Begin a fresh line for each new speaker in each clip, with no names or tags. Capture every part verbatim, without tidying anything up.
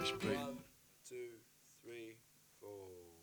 Let's breathe.
One, two, three, four.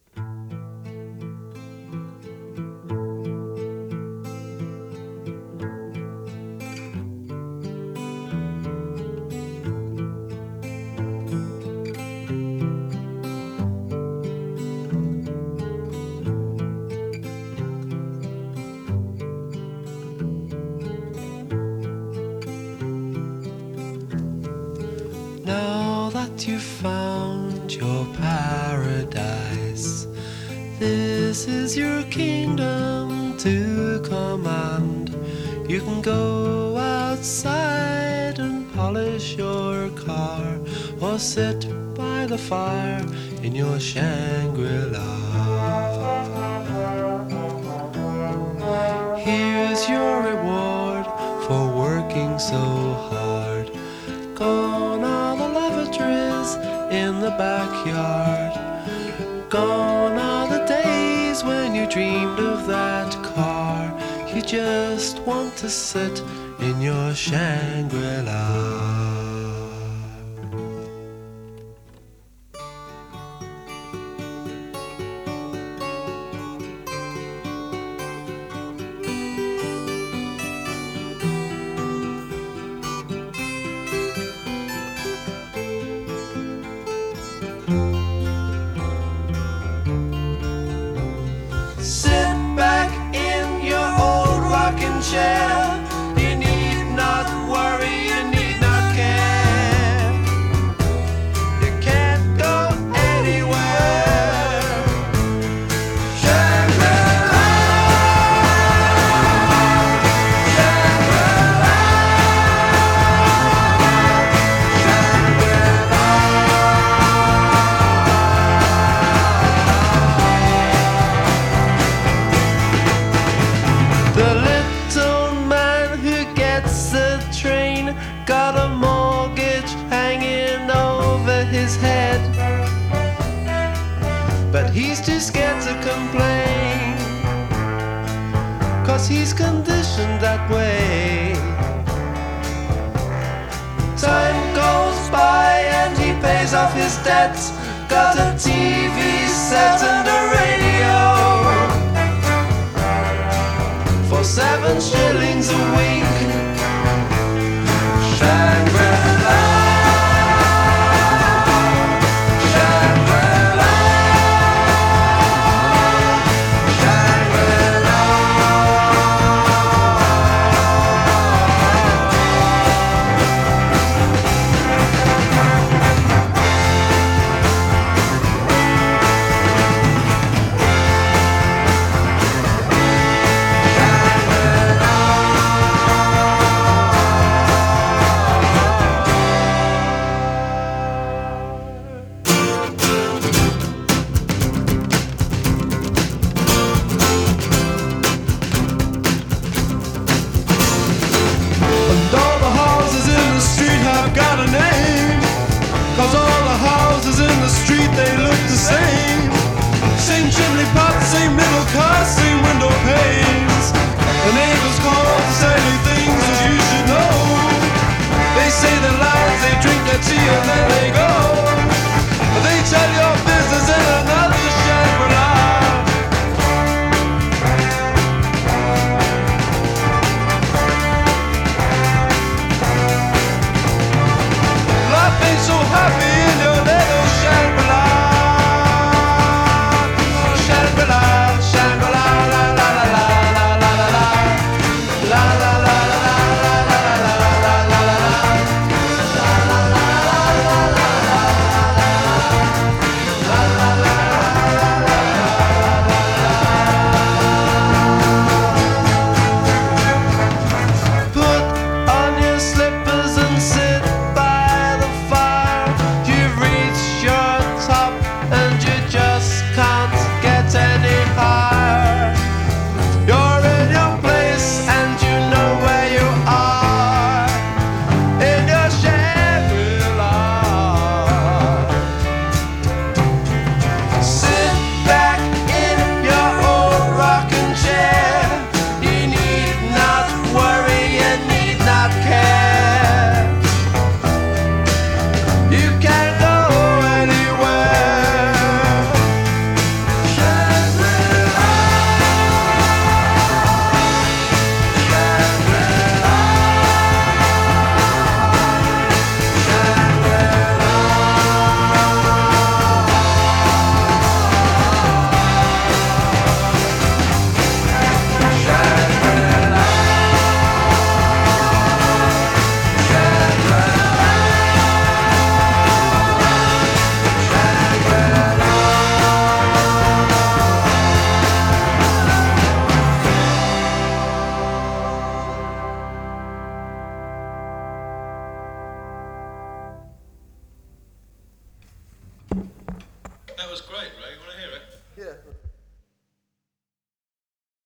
Now that you've found your paradise, this is your kingdom to command. You can go outside and polish your car, or sit by the fire in your Shangri-La. Here's your reward for working so hard. Gone are the lavatories in the backyard. Gone are the days when you dreamed of that car. You just want to sit in your Shangri-La. Sit back in your old rocking chair. You need not worry, you need not care. You can't go anywhere. Shangri-La, Shangri-La, The little man who gets the train got a mortgage hanging over his head, but he's too scared to complain, 'cause he's conditioned that way. Time goes by and he pays off his debts, got a T V set and a radio for seven shillings a week. Shangri-La, Shangri-La, Shangri-La. And all the houses in the street have got a name, 'cause all the houses in the street, they look the same. Same chimney pot, same middle class, same window panes. The neighbors call to say things as you should know. They say their lies, they drink their tea, and then they